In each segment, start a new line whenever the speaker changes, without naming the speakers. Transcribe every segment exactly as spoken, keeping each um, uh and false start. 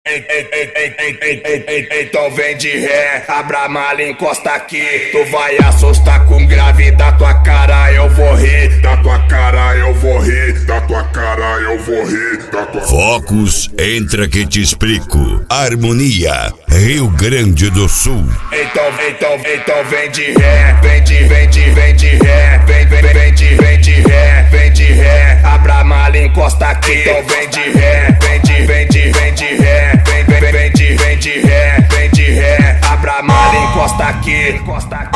Ei, ei, ei, ei, ei, ei, ei, ei, então vem de ré, abra a mala e encosta aqui. Tu vai assustar com grave, da tua cara eu vou rir. Da tua cara eu vou rir, da tua cara eu vou rir, da tua...
Focus, entra que te explico. Harmonia, Rio Grande do Sul.
Então, então, então vem de ré, vem de, vem de, vem de ré, vem, vem, vem de, vem de ré, vem de ré, abra a mala e encosta aqui. Então vem de ré, vem de, vem de, vem de ré. Vem, vem, vem de, vem de ré, vem de ré, abra a mala e encosta aqui, encosta aqui.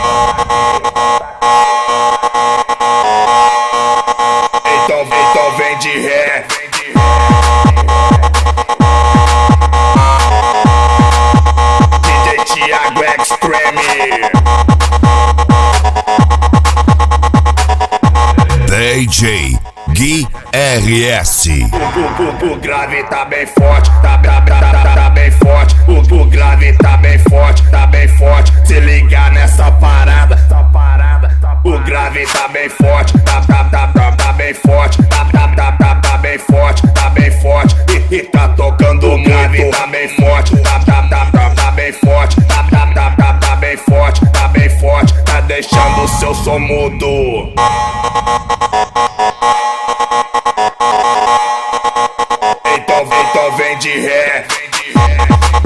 Então, então vem de ré, vem de ré. D J Thiago Extreme.
D J Gui R S.
O, o, o, o grave tá bem forte, tá, tá, tá, tá, tá bem forte. O, o grave tá bem forte, tá bem forte. Se ligar nessa parada, essa parada. O grave tá bem forte, tá, tá, tá, tá, tá bem forte. Tá, tá, tá, tá, tá bem forte, tá bem forte. E, e tá tocando o grave tá bem forte, tá, tá, tá, tá, tá bem forte. Tá, tá, tá, tá, tá bem forte, tá bem forte. Tá deixando o seu som mudo. Então, então vem de ré, vem de ré.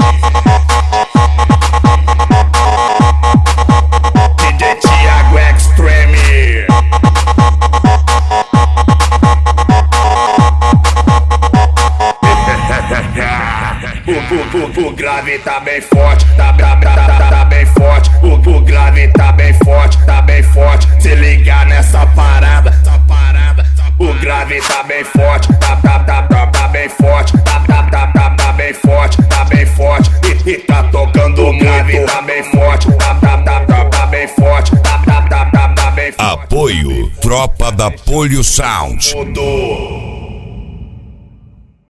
D J Thiago Extreme. O, o, o, o grave tá bem forte, tá, tá, tá, tá, tá bem forte. O, o grave tá bem forte, tá bem forte. Se ligar nessa parada, essa parada. O grave tá bem forte, tá, tá, tá, tá, tá bem forte. Tá, tá, tá, tá, tá bem forte, tá bem forte. E, e tá tocando o grave tá bem forte, tá, tá, tá, tá, tá bem forte. Tá, tá, tá, tá, tá bem forte.
Apoio Tropa da Polio Sound.
Mudou.